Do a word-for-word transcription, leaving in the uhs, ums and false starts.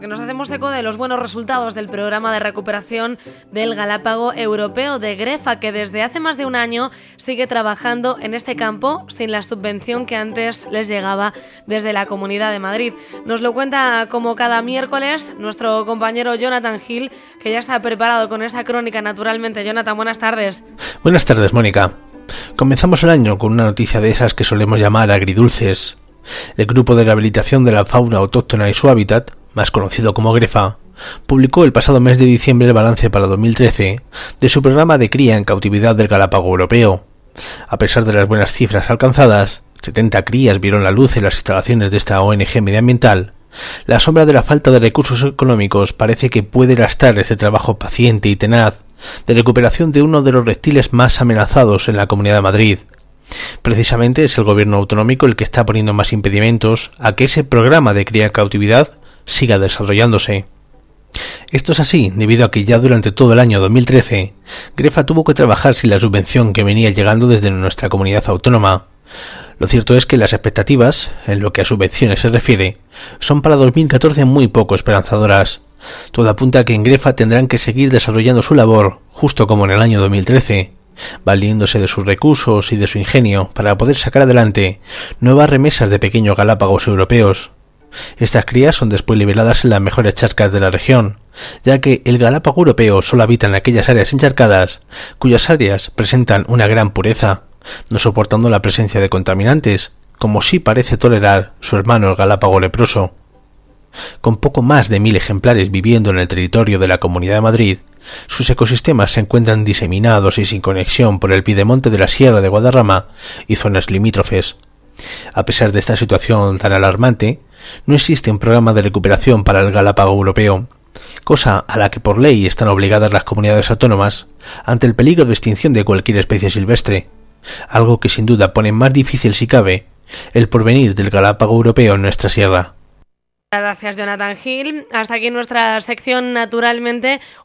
Que nos hacemos eco de los buenos resultados del programa de recuperación del Galápago Europeo de Grefa, que desde hace más de un año sigue trabajando en este campo sin la subvención que antes les llegaba desde la Comunidad de Madrid. Nos lo cuenta como cada miércoles nuestro compañero Jonathan Gil, que ya está preparado con esa crónica naturalmente. Jonathan, buenas tardes. Buenas tardes, Mónica. Comenzamos el año con una noticia de esas que solemos llamar agridulces. El Grupo de Rehabilitación de la Fauna Autóctona y su Hábitat, más conocido como Grefa, publicó el pasado mes de diciembre el balance para dos mil trece de su programa de cría en cautividad del Galápago Europeo. A pesar de las buenas cifras alcanzadas, setenta crías vieron la luz en las instalaciones de esta O N G medioambiental. La sombra de la falta de recursos económicos parece que puede lastrar este trabajo paciente y tenaz de recuperación de uno de los reptiles más amenazados en la Comunidad de Madrid. Precisamente es el gobierno autonómico el que está poniendo más impedimentos a que ese programa de cría en cautividad siga desarrollándose. Esto es así debido a que ya durante todo el año dos mil trece, Grefa tuvo que trabajar sin la subvención que venía llegando desde nuestra comunidad autónoma. Lo cierto es que las expectativas, en lo que a subvenciones se refiere, son para dos mil catorce muy poco esperanzadoras. Todo apunta a que en Grefa tendrán que seguir desarrollando su labor, justo como en el año dos mil trece, valiéndose de sus recursos y de su ingenio para poder sacar adelante nuevas remesas de pequeños galápagos europeos. Estas crías son después liberadas en las mejores charcas de la región, ya que el galápago europeo solo habita en aquellas áreas encharcadas, cuyas áreas presentan una gran pureza, no soportando la presencia de contaminantes, como sí parece tolerar su hermano el galápago leproso. Con poco más de mil ejemplares viviendo en el territorio de la Comunidad de Madrid, sus ecosistemas se encuentran diseminados y sin conexión por el piedemonte de la Sierra de Guadarrama y zonas limítrofes. A pesar de esta situación tan alarmante, no existe un programa de recuperación para el Galápago europeo, cosa a la que por ley están obligadas las comunidades autónomas ante el peligro de extinción de cualquier especie silvestre, algo que sin duda pone más difícil, si cabe, el porvenir del Galápago europeo en nuestra sierra. Gracias, Jonathan Gil. Hasta aquí nuestra sección Naturalmente.